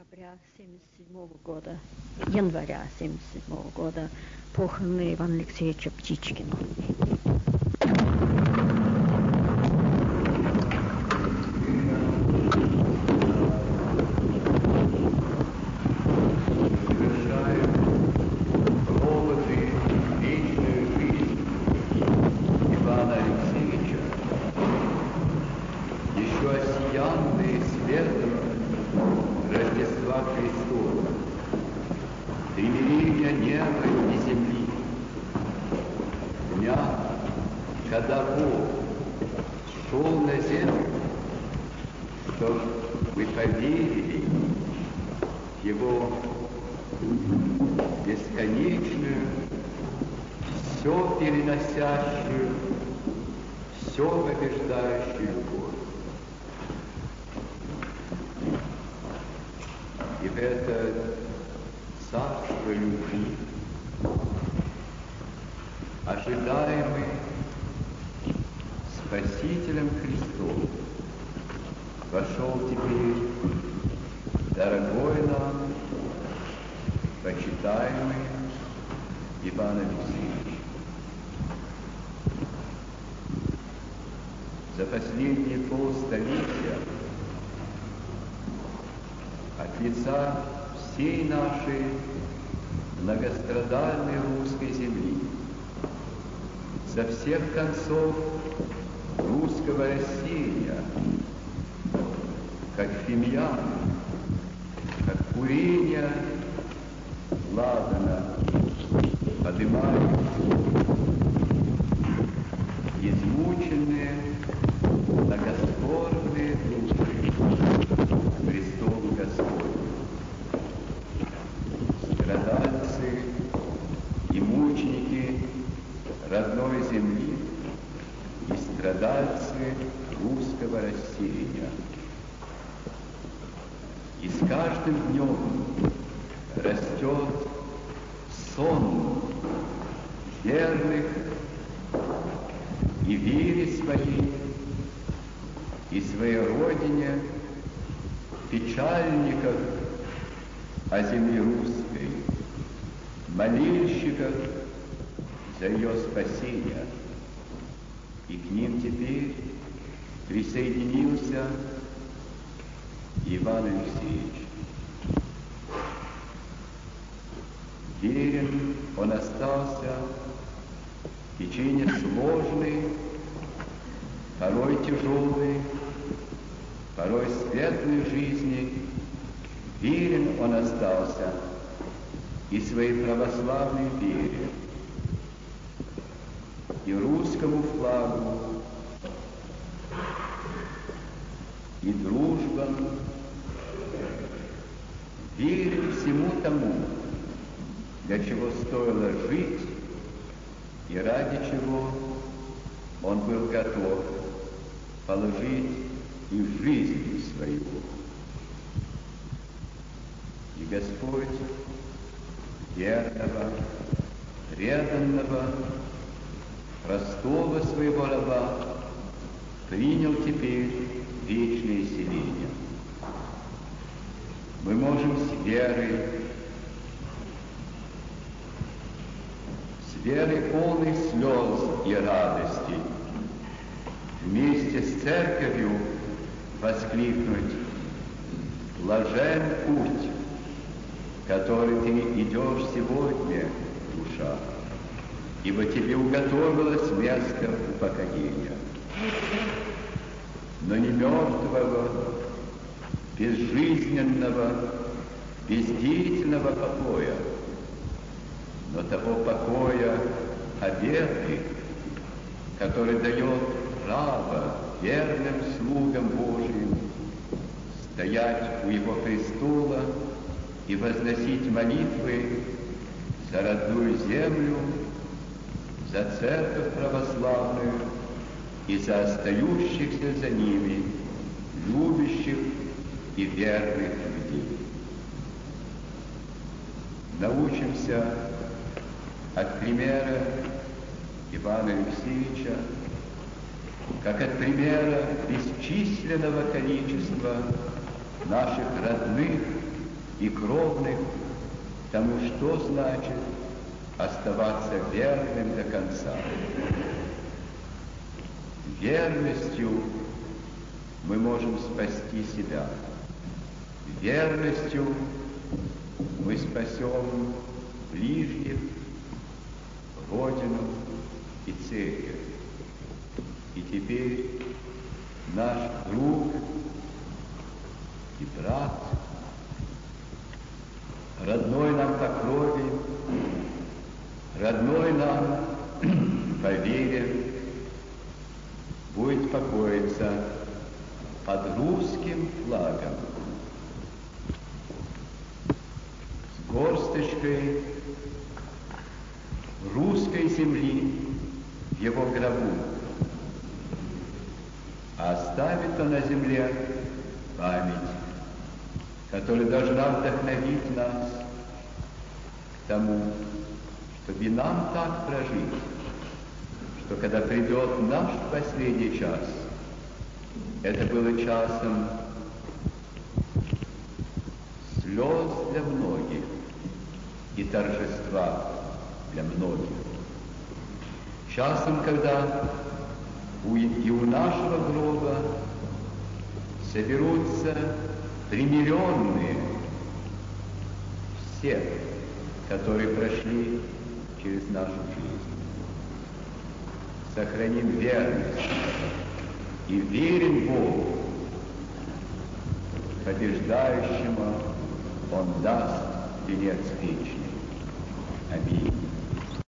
января 1977 года похороны Ивана Алексеевича Птичкина. Примирение неба и земли, дня, когда Бог шел на землю, чтобы вы поверили в Его бесконечную, все переносящую, все побеждающую любовь. И в это царство любви, ожидаемый Спасителем Христом, вошел теперь дорогой нам, почитаемый Иван Алексеевич. За последние полстолетия от лица всей нашей многострадальной русской земли, со всех концов русского рассеяния, как фимиам, как курение ладана, поднимаются измученные, многоскорбные души престолу Господню. Страдальцы и мученики родной земли и страдальцы русского рассеяния. И с каждым днем растет сон верных и вере своей, и своей родине печальников о земле русской, молильщиков за ее спасение. И к ним теперь присоединился Иван Алексеевич. Верен он остался в течение сложной, порой тяжелой, порой светлой жизни. Верен он остался и своей православной вере, и русскому флагу, и дружбам, верен всему тому, для чего стоило жить и ради чего он был готов положить и жизнь свою. И Господь верного, преданного, простого своего раба принял теперь вечное селение. Мы можем с верой полной слез и радости вместе с церковью воскликнуть: блажен путь, который ты идешь сегодня, душа, ибо тебе уготовилось место упокоения. Но не мертвого, безжизненного, бездеятельного покоя, но того покоя обеты, который дает право верным слугам Божьим стоять у Его престола и возносить молитвы за родную землю, за церковь православную и за остающихся за ними любящих и верных людей. Научимся от примера Ивана Алексеевича, как от примера бесчисленного количества наших родных и кровных тому, что значит оставаться верным до конца. Верностью мы можем спасти себя. Верностью мы спасем ближних, Родину и Церковь. И теперь наш друг и брат, родной нам по крови, родной нам по вере, будет покоиться под русским флагом с горсточкой русской земли в его гробу. А оставит он на земле память, которая должна вдохновить нас к тому, чтобы и нам так прожить, что когда придет наш последний час, это было часом слез для многих и торжества для многих. Часом, когда и у нашего гроба соберутся примиренные все, которые прошли через нашу жизнь. Сохраним верность и верим Богу, побеждающему Он даст венец вечный. Аминь.